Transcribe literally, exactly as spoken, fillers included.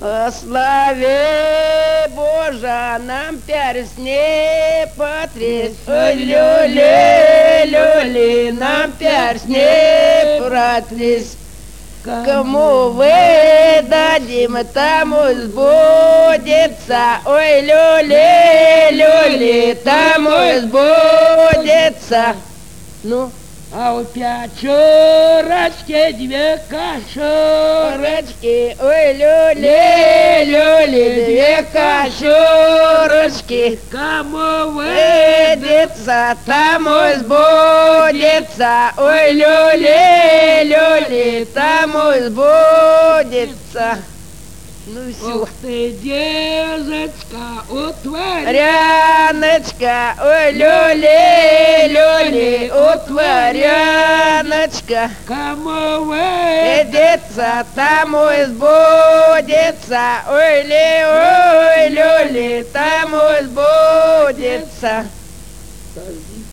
Славе Божа, нам перстни потряс. Ой, люли, люли, нам перстни протряс. Кому выдадим, тому сбудется. Ой, люли, люли, тому сбудется. Ну? А у пятерочки две кошурочки. Ой, люли, люли, две кошурочки. Кому выйдется, тому сбудется. Ой, люли, люли, тому сбудется. Ну все. Ух ты, девочка, утварь. Ряночка, ой, люли, люли, утваряночка. Кому выйдется, тому сбудется. Ой, ли, ой, люли, тому сбудется.